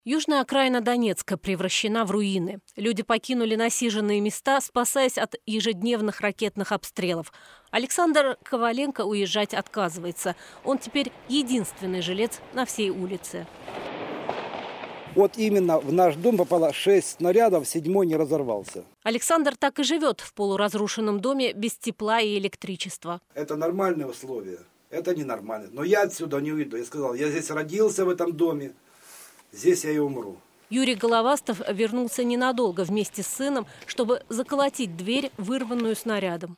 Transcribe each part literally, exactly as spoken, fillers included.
Южная окраина Донецка превращена в руины. Люди покинули насиженные места, спасаясь от ежедневных ракетных обстрелов. Александр Коваленко уезжать отказывается. Он теперь единственный жилец на всей улице. Вот именно в наш дом попало шесть снарядов, седьмой не разорвался. Александр так и живет в полуразрушенном доме без тепла и электричества. Это нормальные условия, это ненормально. Но я отсюда не уйду. Я сказал, я здесь родился в этом доме, здесь я и умру. Юрий Головастов вернулся ненадолго вместе с сыном, чтобы заколотить дверь, вырванную снарядом.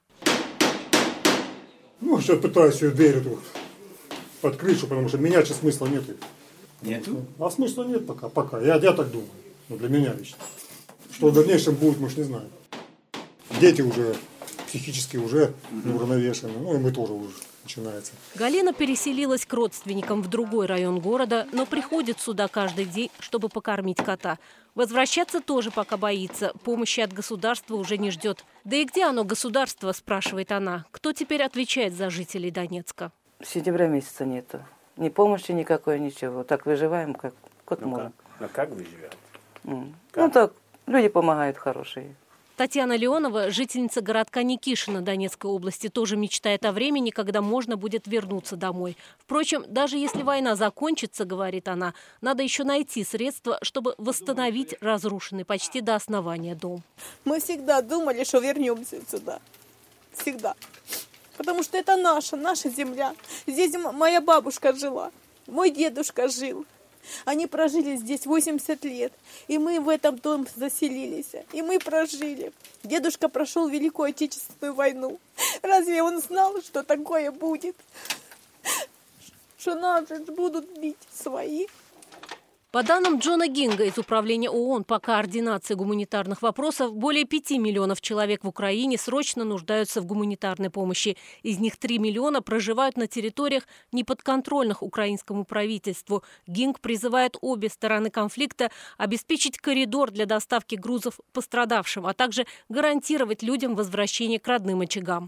Ну, сейчас пытаюсь ее дверь эту под крышу, потому что менять сейчас смысла нет. Нету? А смысла нет пока, пока. Я, я так думаю. Ну, для меня лично. Что в дальнейшем будет, мы ж не знаем. Дети уже психически уже неуравновешены. Ну и мы тоже уже начинается. Галина переселилась к родственникам в другой район города, но приходит сюда каждый день, чтобы покормить кота. Возвращаться тоже пока боится. Помощи от государства уже не ждет. Да и где оно, государство, спрашивает она. Кто теперь отвечает за жителей Донецка? С сентября месяца нету. Ни помощи никакой, ничего. Так выживаем, как, как ну, можем. Как? Ну как вы живете? Mm. Как? Ну так, люди помогают хорошие. Татьяна Леонова, жительница городка Никишино Донецкой области, тоже мечтает о времени, когда можно будет вернуться домой. Впрочем, даже если война закончится, говорит она, надо еще найти средства, чтобы восстановить разрушенный почти до основания дом. Мы всегда думали, что вернемся сюда. Всегда. Потому что это наша, наша земля. Здесь моя бабушка жила, мой дедушка жил. Они прожили здесь восемьдесят лет. И мы в этом доме заселились. И мы прожили. Дедушка прошел Великую Отечественную войну. Разве он знал, что такое будет? Что нас будут бить свои? По данным Джона Гинга из Управления ООН по координации гуманитарных вопросов, более пяти миллионов человек в Украине срочно нуждаются в гуманитарной помощи. Из них три миллиона проживают на территориях, неподконтрольных украинскому правительству. Гинг призывает обе стороны конфликта обеспечить коридор для доставки грузов пострадавшим, а также гарантировать людям возвращение к родным очагам.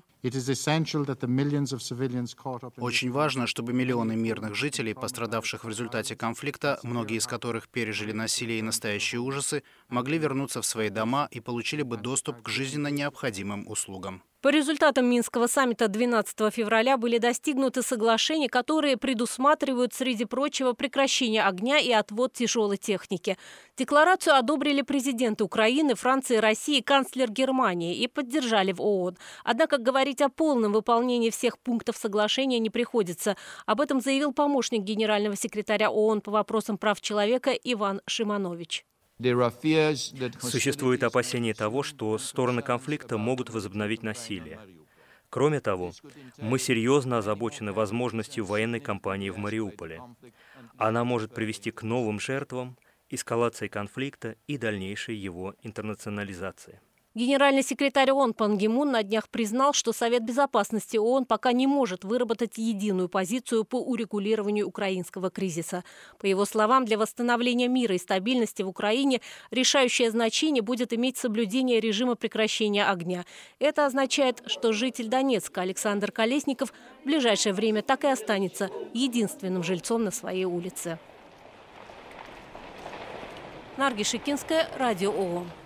Очень важно, чтобы миллионы мирных жителей, пострадавших в результате конфликта, многие из которых пережили насилие и настоящие ужасы, могли вернуться в свои дома и получили бы доступ к жизненно необходимым услугам. По результатам Минского саммита двенадцатого февраля были достигнуты соглашения, которые предусматривают, среди прочего, прекращение огня и отвод тяжелой техники. Декларацию одобрили президенты Украины, Франции, России, канцлер Германии и поддержали в ООН. Однако говорить о полном выполнении всех пунктов соглашения не приходится. Об этом заявил помощник генерального секретаря ООН по вопросам прав человека Иван Шиманович. Существует опасение того, что стороны конфликта могут возобновить насилие. Кроме того, мы серьезно озабочены возможностью военной кампании в Мариуполе. Она может привести к новым жертвам, эскалации конфликта и дальнейшей его интернационализации. Генеральный секретарь ООН Пан Ги Мун на днях признал, что Совет Безопасности ООН пока не может выработать единую позицию по урегулированию украинского кризиса. По его словам, для восстановления мира и стабильности в Украине решающее значение будет иметь соблюдение режима прекращения огня. Это означает, что житель Донецка Александр Колесников в ближайшее время так и останется единственным жильцом на своей улице. Наргиз Шикинская, Радио ООН.